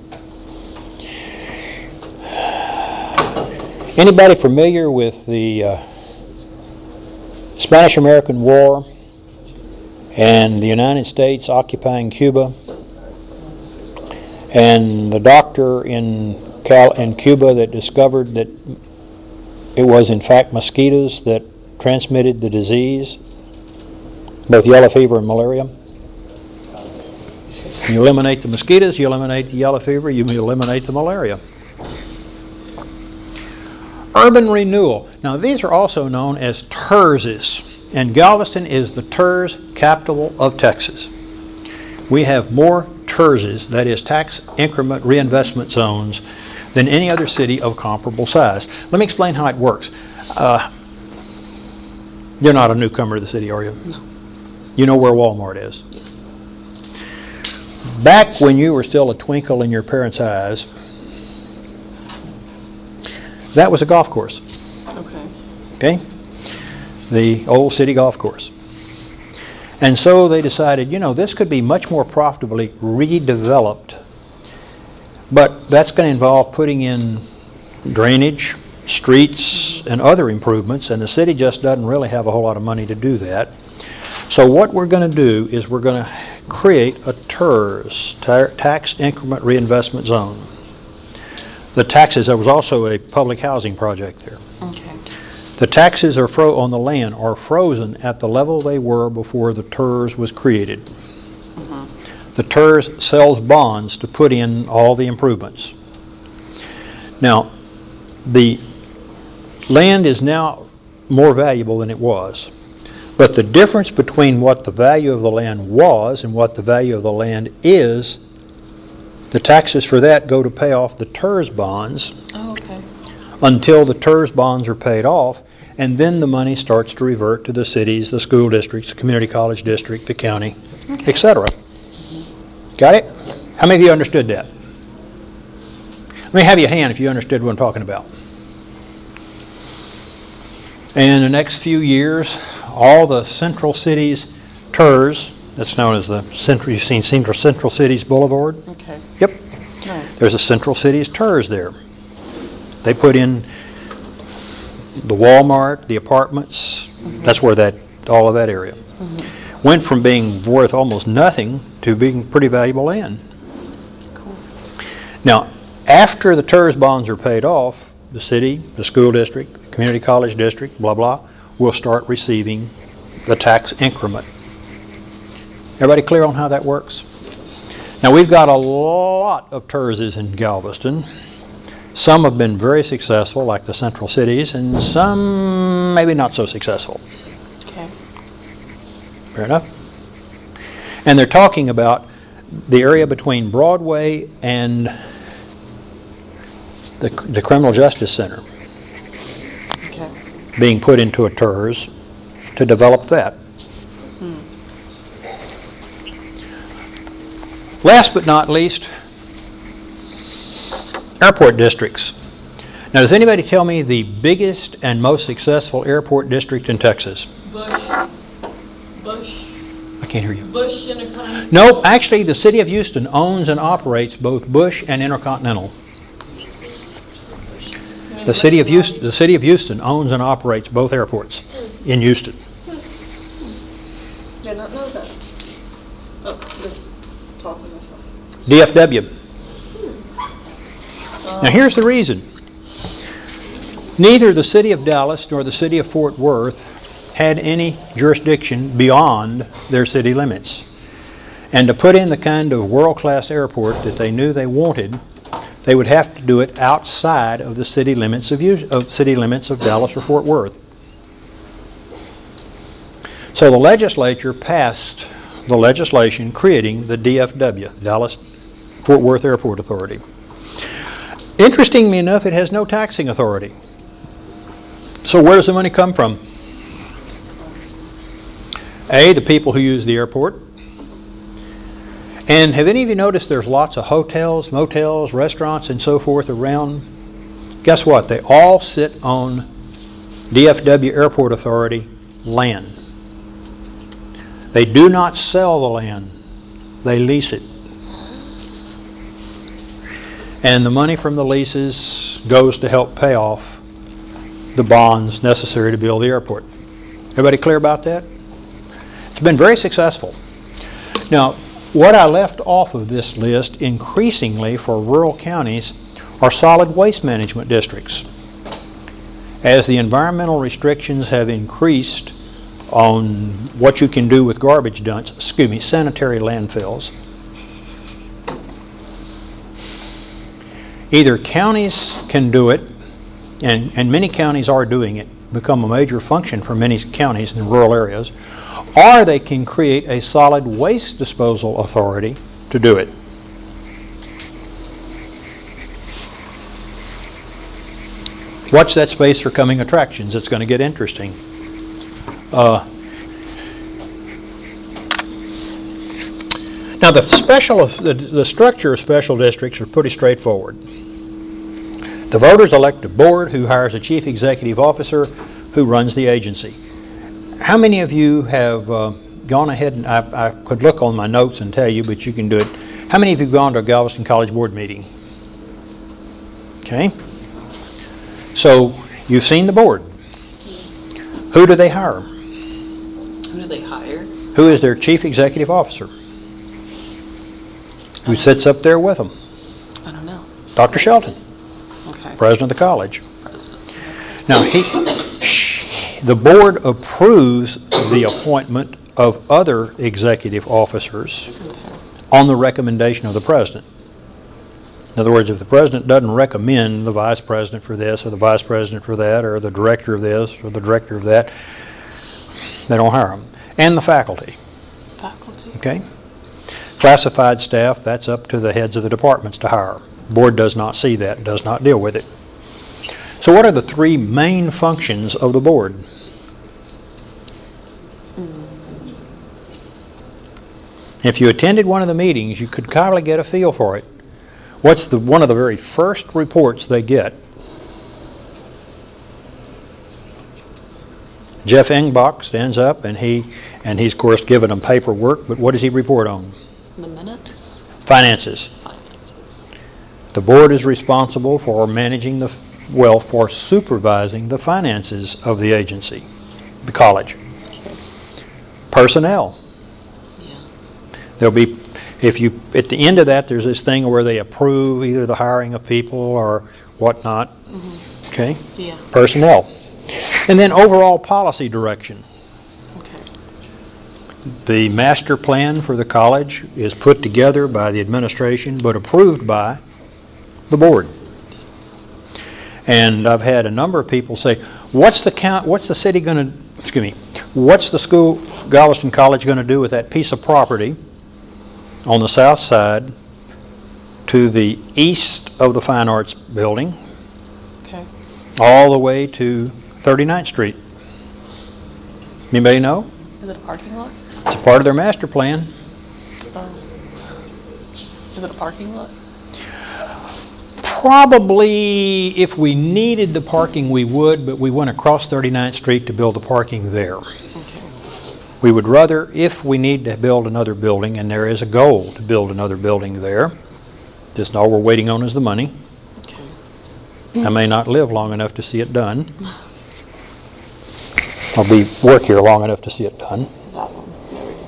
Anybody familiar with the uh, Spanish-American War and the United States occupying Cuba, and the doctor in Cal in Cuba that discovered that it was in fact mosquitoes that transmitted the disease, both yellow fever and malaria? You eliminate the mosquitoes, you eliminate the yellow fever, you eliminate the malaria. Urban renewal. Now, these are also known as T E R Ss, and Galveston is the T E R S capital of Texas. We have more T E R Ss, that is tax increment reinvestment zones, than any other city of comparable size. Let me explain how it works. Uh, you're not a newcomer to the city, are you? No. You know where Walmart is? Yes. Back when you were still a twinkle in your parents' eyes, that was a golf course. Okay. Okay? The old city golf course. And so they decided, you know, this could be much more profitably redeveloped, but that's going to involve putting in drainage, streets, and other improvements, and the city just doesn't really have a whole lot of money to do that. So what we're going to do is we're going to create a T E R S, Tax Increment Reinvestment Zone. The taxes, there was also a public housing project there. Okay. The taxes are fro on the land are frozen at the level they were before the T E R S was created. Mm-hmm. The T E R S sells bonds to put in all the improvements. Now, the land is now more valuable than it was, but the difference between what the value of the land was and what the value of the land is, the taxes for that go to pay off the T E R S bonds. Oh, okay. Until the T E R S bonds are paid off, and then the money starts to revert to the cities, the school districts, the community college district, the county, Okay. et cetera. Got it? How many of you understood that? Let me have your hand if you understood what I'm talking about. In the next few years, all the central cities T E R S, that's known as the central, you've seen Central, Central Cities Boulevard? Okay. Yep. Nice. There's a Central Cities T E R S there. They put in the Walmart, the apartments. Mm-hmm. That's where that, all of that area. Mm-hmm. Went from being worth almost nothing to being pretty valuable land. Cool. Now, after the T E R S bonds are paid off, the city, the school district, the community college district, blah, blah, will start receiving the tax increment. Everybody clear on how that works? Now, we've got a lot of T E R Ss in Galveston, Some have been very successful, like the central cities, and some maybe not so successful. Okay. Fair enough? And they're talking about the area between Broadway and the, the Criminal Justice Center Okay. being put into a T E R S to develop that. Hmm. Last but not least, airport districts. Now, does anybody tell me the biggest and most successful airport district in Texas? Bush, Bush, I can't hear you. Bush Intercontinental. No, actually, the city of Houston owns and operates both Bush and Intercontinental. The city of Houston, the city of Houston owns and operates both airports in Houston. Did not know that. Oh, just talking to myself. D F W. Now, here's the reason. Neither the city of Dallas nor the city of Fort Worth had any jurisdiction beyond their city limits. And to put in the kind of world-class airport that they knew they wanted, they would have to do it outside of the city limits of, of city limits of Dallas or Fort Worth. So the legislature passed the legislation creating the D F W, Dallas Fort Worth Airport Authority. Interestingly enough, it has no taxing authority. So where does the money come from? A, the people who use the airport. And have any of you noticed there's lots of hotels, motels, restaurants, and so forth around? Guess what? They all sit on D F W Airport Authority land. They do not sell the land. They lease it. And the money from the leases goes to help pay off the bonds necessary to build the airport. Everybody clear about that? It's been very successful. Now, what I left off of this list increasingly for rural counties are solid waste management districts. As the environmental restrictions have increased on what you can do with garbage dumps, excuse me, sanitary landfills, either counties can do it, and, and many counties are doing it, become a major function for many counties in rural areas, or they can create a solid waste disposal authority to do it. Watch that space for coming attractions. It's going to get interesting. Uh, now the special, the, the structure of special districts are pretty straightforward. The voters elect a board who hires a chief executive officer who runs the agency. How many of you have uh, gone ahead, and I, I could look on my notes and tell you, but you can do it. How many of you have gone to a Galveston College board meeting? Okay. So you've seen the board. Who do they hire? Who do they hire? Who is their chief executive officer? Who sits up there with them? I don't know. Doctor Shelton, Okay. president of the college. President. Now, he, the board approves the appointment of other executive officers Okay. on the recommendation of the president. In other words, if the president doesn't recommend the vice president for this or the vice president for that or the director of this or the director of that, they don't hire them. And the faculty. Faculty. Okay? Classified staff, that's up to the heads of the departments to hire. Board does not see that and does not deal with it. So what are the three main functions of the board? If you attended one of the meetings, you could kind of get a feel for it. What's the one of the very first reports they get? Jeff Engbach stands up and he and he's of course given them paperwork, but what does he report on? The minutes. Finances. Finances. The board is responsible for managing the, well, for supervising the finances of the agency, the college. Okay. Personnel. Yeah. There'll be, if you, at the end of that, there's this thing where they approve either the hiring of people or whatnot. Mm-hmm. Okay? Yeah. Personnel. And then overall policy direction. Okay. The master plan for the college is put together by the administration but approved by the board. And I've had a number of people say, what's the count, what's the city going to, excuse me, what's the school, Galveston College, going to do with that piece of property on the south side to the east of the Fine Arts Building, Okay. all the way to thirty-ninth Street? Anybody know? Is it a parking lot? It's a part of their master plan. Oh. Is it a parking lot? Probably, if we needed the parking, we would, but we went across thirty-ninth Street to build the parking there. Okay. We would rather, if we need to build another building, and there is a goal to build another building there, just all we're waiting on is the money. Okay. I may not live long enough to see it done. I'll be work here long enough to see it done. That one. There we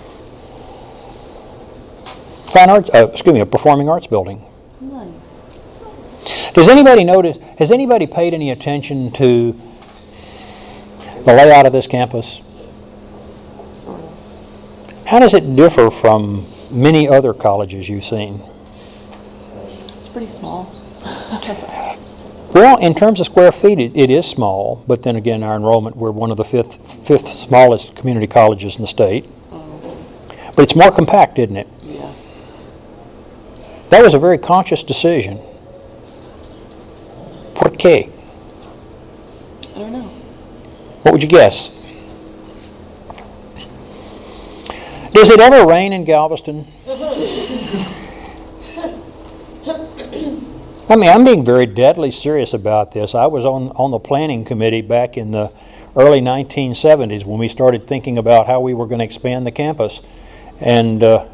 go. Fine arts, uh, excuse me, a performing arts building. Nice. Does anybody notice, has anybody paid any attention to the layout of this campus? Sort of. How does it differ from many other colleges you've seen? It's pretty small. Well, in terms of square feet, it, it is small, but then again, our enrollment, we're one of the fifth, fifth smallest community colleges in the state. Oh, But it's more compact, isn't it? yeah. That was a very conscious decision. Por qué? I don't know. What would you guess? Does it ever rain in Galveston? I mean, I'm being very deadly serious about this. I was on, on the planning committee back in the early nineteen seventies when we started thinking about how we were going to expand the campus. And uh,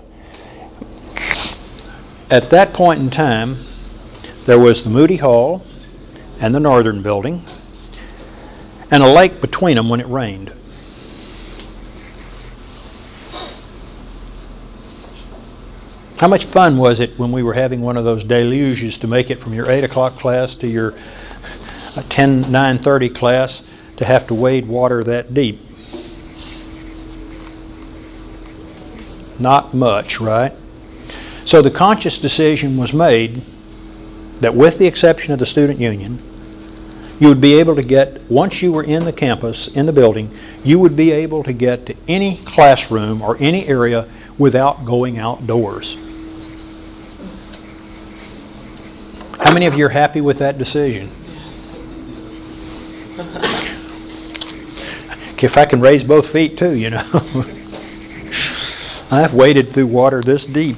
at that point in time, there was the Moody Hall and the Northern Building, and a lake between them when it rained. How much fun was it when we were having one of those deluges to make it from your eight o'clock class to your ten, nine thirty class to have to wade water that deep? Not much, right? So the conscious decision was made that with the exception of the student union, you would be able to get, once you were in the campus, in the building, you would be able to get to any classroom or any area without going outdoors. How many of you are happy with that decision? If I can raise both feet too, you know. I've waded through water this deep.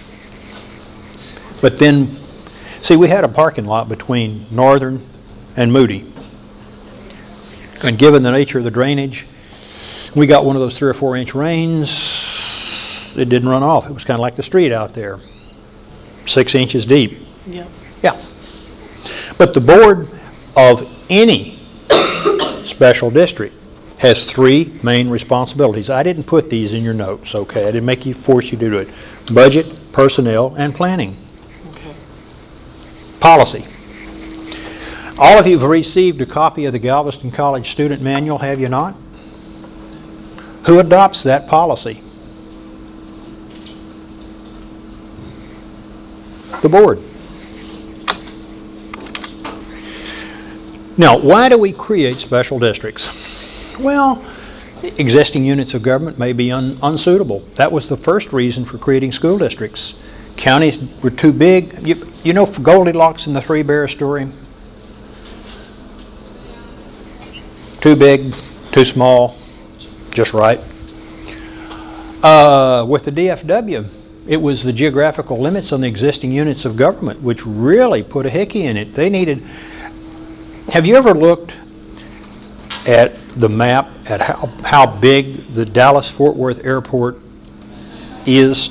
But then, see, we had a parking lot between Northern and Moody. And given the nature of the drainage, we got one of those three or four inch rains. It didn't run off. It was kind of like the street out there, six inches deep. Yeah. Yeah. But the board of any special district has three main responsibilities. I didn't put these in your notes, okay? I didn't make you force you to do it. Budget, personnel, and planning. Okay. Policy. All of you have received a copy of the Galveston College Student Manual, have you not? Who adopts that policy? The board. Now, why do we create special districts? Well, existing units of government may be un unsuitable. That was the first reason for creating school districts. Counties were too big. You, you know Goldilocks and the Three Bears story? Too big, too small, just right. Uh, with the D F W, it was the geographical limits on the existing units of government which really put a hickey in it. They needed... Have you ever looked at the map at how, how big the Dallas-Fort Worth Airport is?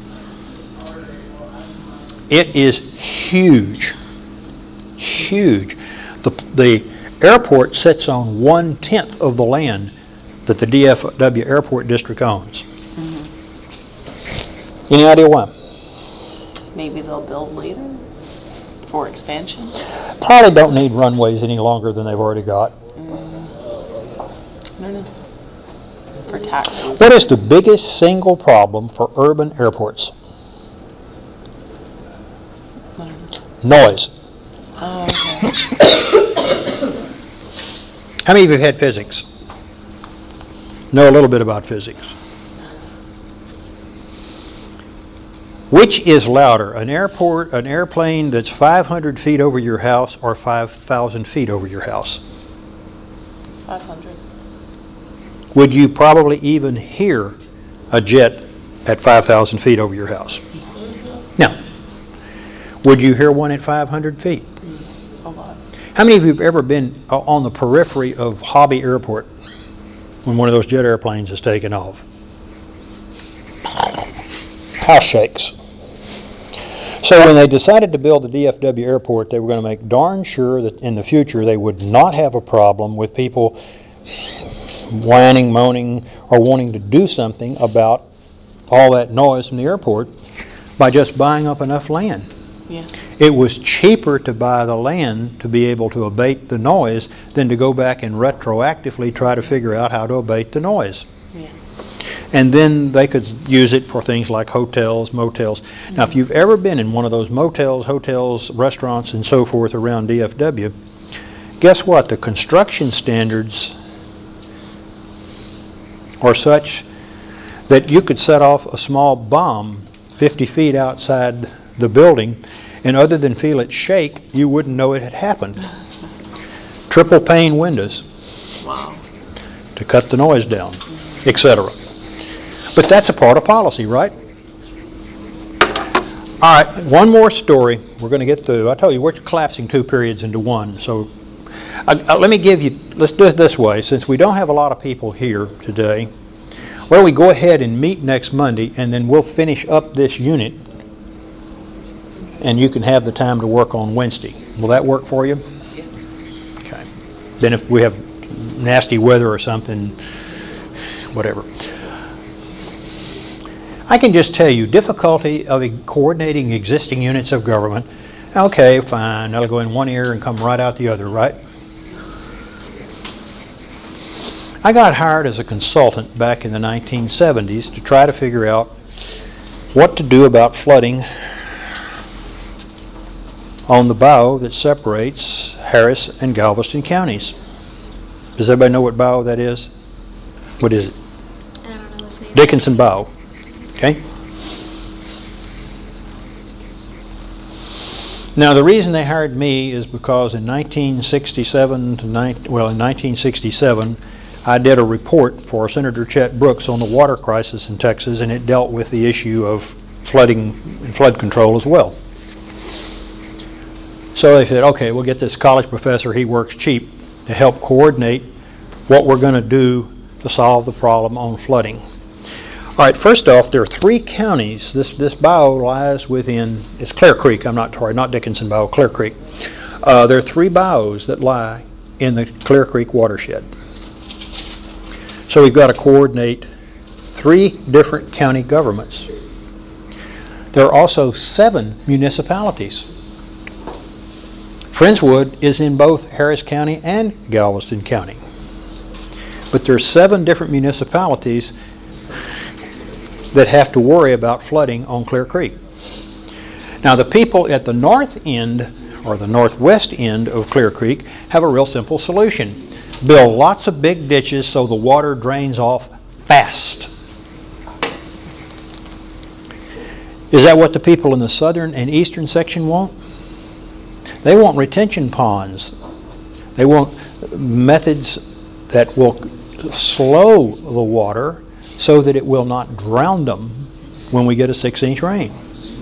It is huge, huge. The, the airport sits on one-tenth of the land that the D F W Airport District owns. Mm-hmm. Any idea why? Maybe they'll build later for expansion. Probably don't need runways any longer than they've already got. Mm. I don't know. For taxes. What is the biggest single problem for urban airports? I don't know. Noise. Oh, okay. How many of you have had physics? Know a little bit about physics. Which is louder, an airport, an airplane that's five hundred feet over your house or five thousand feet over your house? five hundred. Would you probably even hear a jet at five thousand feet over your house? Now, would you hear one at five hundred feet? A lot. How many of you have ever been on the periphery of Hobby Airport when one of those jet airplanes is taking off? House shakes. So when they decided to build the D F W airport, they were going to make darn sure that in the future they would not have a problem with people whining, moaning, or wanting to do something about all that noise from the airport by just buying up enough land. Yeah. It was cheaper to buy the land to be able to abate the noise than to go back and retroactively try to figure out how to abate the noise. Yeah. And then they could use it for things like hotels, motels. Mm-hmm. Now, if you've ever been in one of those motels, hotels, restaurants, and so forth around D F W, guess what? The construction standards are such that you could set off a small bomb fifty feet outside the building, and other than feel it shake, you wouldn't know it had happened. Triple pane windows. Wow. To cut the noise down, et cetera. But that's a part of policy, right? All right, one more story. We're going to get through. I told you we're collapsing two periods into one. So uh, uh, let me give you, let's do it this way. Since we don't have a lot of people here today, why don't we go ahead and meet next Monday, and then we'll finish up this unit, and you can have the time to work on Wednesday. Will that work for you? Okay. Then if we have nasty weather or something, whatever. I can just tell you, difficulty of coordinating existing units of government. Okay, fine, that'll go in one ear and come right out the other, right? I got hired as a consultant back in the nineteen seventies to try to figure out what to do about flooding on the bow that separates Harris and Galveston counties. Does everybody know what bow that is? What is it? I don't know his name. Dickinson Bow. Okay? Now the reason they hired me is because in nineteen sixty-seven to nineteen, well in nineteen sixty-seven I did a report for Senator Chet Brooks on the water crisis in Texas, and it dealt with the issue of flooding and flood control as well. So they said, okay, we'll get this college professor, he works cheap, to help coordinate what we're going to do to solve the problem on flooding. All right, first off, there are three counties. This this bow lies within, it's Clear Creek, I'm not sorry, not Dickinson Bow, Clear Creek. Uh, there are three bows that lie in the Clear Creek watershed. So we've got to coordinate three different county governments. There are also seven municipalities. Friendswood is in both Harris County and Galveston County. But there are seven different municipalities that have to worry about flooding on Clear Creek. Now the people at the north end, or the northwest end of Clear Creek, have a real simple solution. Build lots of big ditches so the water drains off fast. Is that what the people in the southern and eastern section want? They want retention ponds. They want methods that will slow the water so that it will not drown them when we get a six inch rain.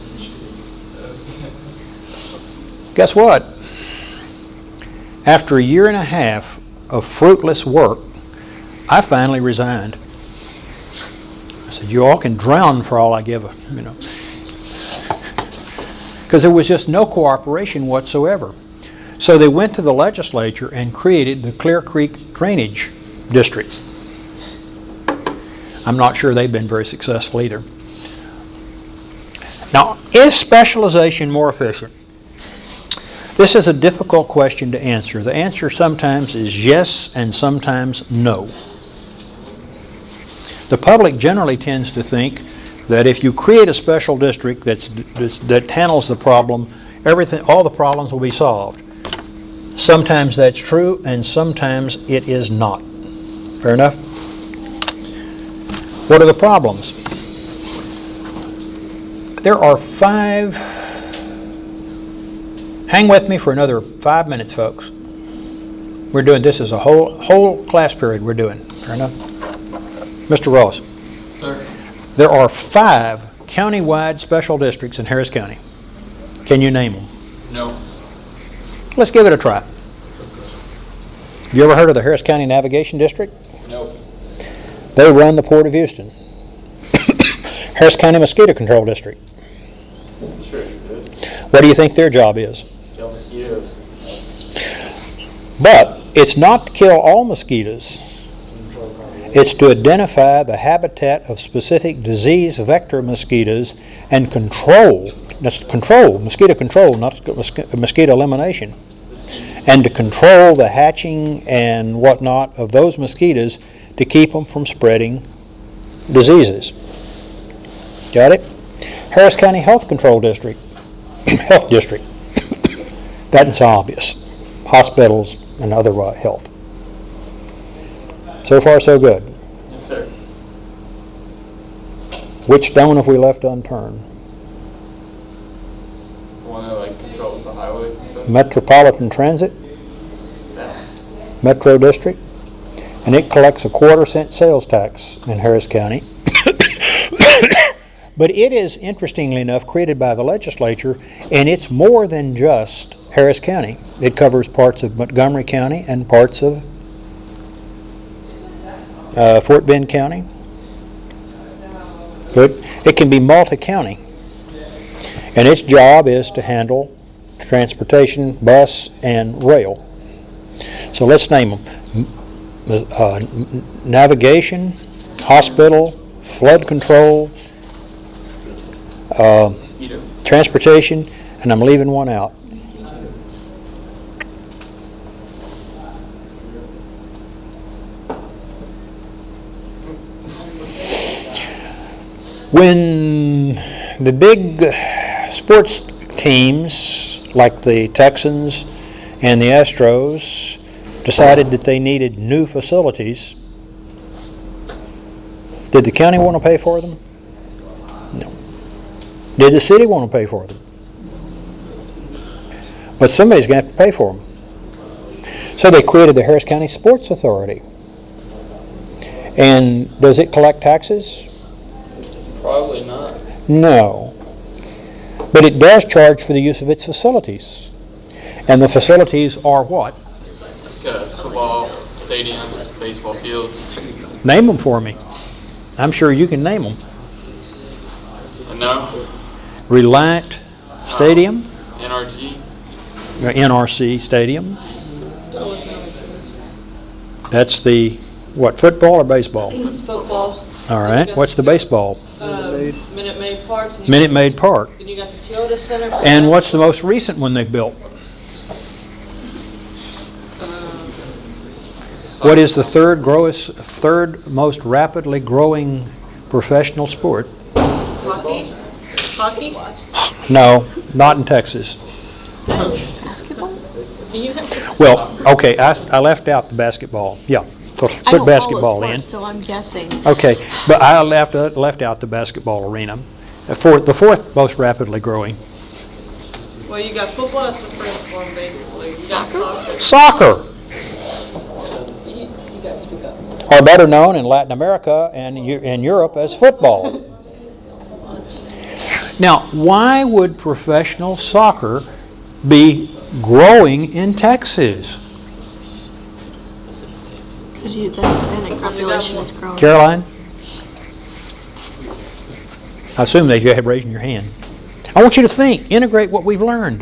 Guess what? After a year and a half of fruitless work, I finally resigned. I said, you all can drown for all I give, you know. Because there was just no cooperation whatsoever. So they went to the legislature and created the Clear Creek Drainage District. I'm not sure they've been very successful either. Now, is specialization more efficient? This is a difficult question to answer. The answer sometimes is yes and sometimes no. The public generally tends to think that if you create a special district that's, that's, that handles the problem, everything, all the problems will be solved. Sometimes that's true, and sometimes it is not. Fair enough? What are the problems? There are five. Hang with me for another five minutes, folks. We're doing this as a whole whole class period. We're doing. Fair enough? Mister Ross. Sir. There are five county-wide special districts in Harris County. Can you name them? No. Let's give it a try. Have you ever heard of the Harris County Navigation District? No. They run the Port of Houston. Harris County Mosquito Control District. Sure it exists. What do you think their job is? Kill mosquitoes. But it's not to kill all mosquitoes. It's to identify the habitat of specific disease vector mosquitoes and control, that's control, mosquito control, not mosquito elimination, and to control the hatching and whatnot of those mosquitoes to keep them from spreading diseases. Got it? Harris County Health Control District, Health District. That's obvious. Hospitals and other uh, health. So far, so good. Yes, sir. Which stone have we left unturned? The one that like controls the highways and stuff. Metropolitan Transit, That one. Metro District, and it collects a quarter cent sales tax in Harris County. But it is, interestingly enough, created by the legislature, and it's more than just Harris County. It covers parts of Montgomery County and parts of uh, Fort Bend County. So it, it can be multi-county. And its job is to handle transportation, bus, and rail. So let's name them. Uh, navigation, hospital, flood control, uh, Mosquito. transportation, and I'm leaving one out. When the big sports teams like the Texans and the Astros decided that they needed new facilities, did the county want to pay for them? No. Did the city want to pay for them? But somebody's going to have to pay for them. So they created the Harris County Sports Authority. And does it collect taxes? Probably not. No. But it does charge for the use of its facilities. And the facilities are what? Like uh, football stadiums, baseball fields. Name them for me. I'm sure you can name them. No. Reliant Stadium, N R G. or N R C Stadium. That's the, what, football or baseball? Football. All right. What's the baseball? Uh, Minute Maid Park. and you- Minute Maid Park. Then you got the Toyota Center. And what's the most recent one they built? What is the third growest, third most rapidly growing professional sport? Hockey? Hockey? No, not in Texas. Basketball? Do you have? Well, okay, I, I left out the basketball. Yeah, put I don't basketball follow in. sports, so I'm guessing. Okay, but I left uh, left out the basketball arena. The fourth, the fourth most rapidly growing. Well, you got football, that's the first one, basically. You got Soccer? Soccer, You, you got to speak up. or better known in Latin America and Eu- in Europe as football. Now, why would professional soccer be growing in Texas? Because the Hispanic population is growing. Caroline? I assume that you have raising your hand. I want you to think, integrate what we've learned.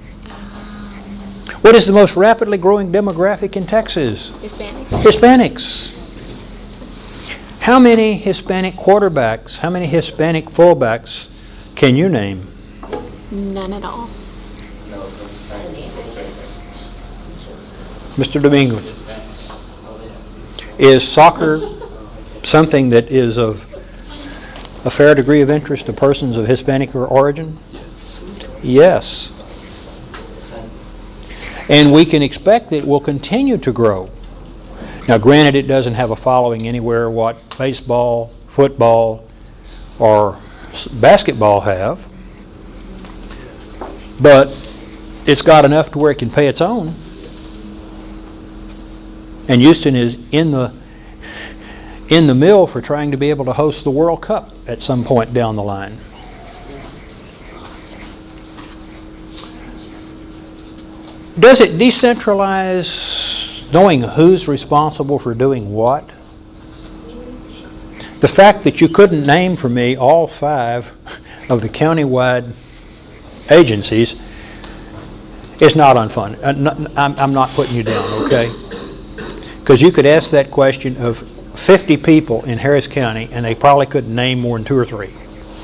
What is the most rapidly growing demographic in Texas? Hispanics? Hispanics. How many Hispanic quarterbacks, how many Hispanic fullbacks can you name? None at all. Mister Dominguez, is soccer something that is of a fair degree of interest to persons of Hispanic or origin? Yes. And we can expect that it will continue to grow. Now, granted, it doesn't have a following anywhere what baseball, football, or basketball have, but it's got enough to where it can pay its own. And Houston is in the in the mill for trying to be able to host the World Cup at some point down the line. Does it decentralize knowing who's responsible for doing what? The fact that you couldn't name for me all five of the countywide agencies is not unfun. I'm, I'm not putting you down, okay? Because you could ask that question of fifty people in Harris County and they probably couldn't name more than two or three.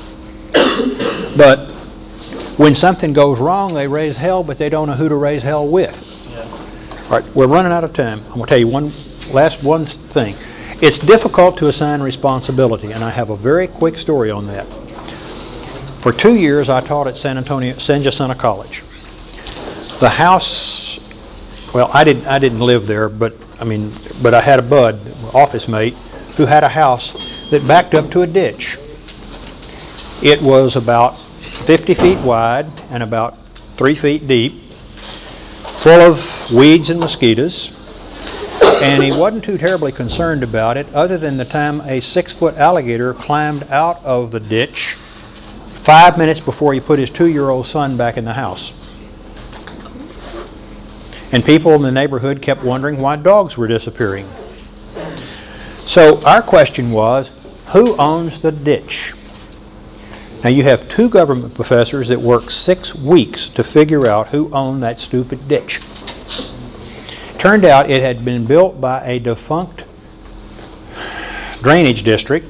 But when something goes wrong, they raise hell, but they don't know who to raise hell with. Yeah. All right, we're running out of time. I'm going to tell you one last one thing. It's difficult to assign responsibility, and I have a very quick story on that. For two years, I taught at San Antonio, San Jacinto College. The house, well, I didn't, I didn't live there, but I mean, but I had a bud, office mate, who had a house that backed up to a ditch. It was about fifty feet wide and about three feet deep, full of weeds and mosquitoes, and he wasn't too terribly concerned about it other than the time a six-foot alligator climbed out of the ditch five minutes before he put his two-year-old son back in the house. And people in the neighborhood kept wondering why dogs were disappearing. So our question was, who owns the ditch? Now you have two government professors that worked six weeks to figure out who owned that stupid ditch. Turned out it had been built by a defunct drainage district,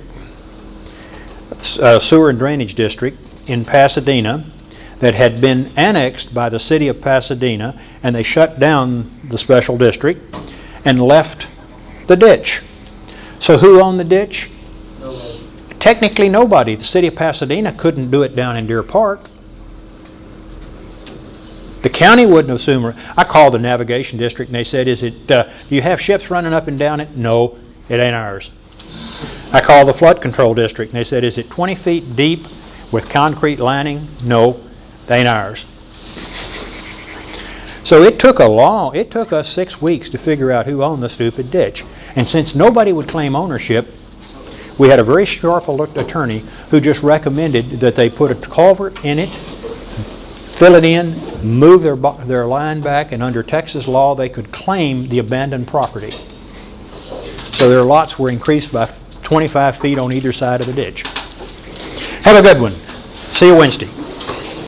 uh, sewer and drainage district in Pasadena that had been annexed by the city of Pasadena, and they shut down the special district and left the ditch. So who owned the ditch? Nobody. Technically nobody. The city of Pasadena couldn't do it down in Deer Park. The county wouldn't assume. I called the navigation district and they said, "Is it? Uh, do you have ships running up and down it?" "No, it ain't ours." I called the flood control district and they said, "Is it twenty feet deep with concrete lining?" "No, they ain't ours." So it took a long. It took us six weeks to figure out who owned the stupid ditch. And since nobody would claim ownership, we had a very sharp-looked attorney who just recommended that they put a culvert in it, fill it in, move their, their line back, and under Texas law they could claim the abandoned property. So their lots were increased by twenty-five feet on either side of the ditch. Have a good one. See you Wednesday.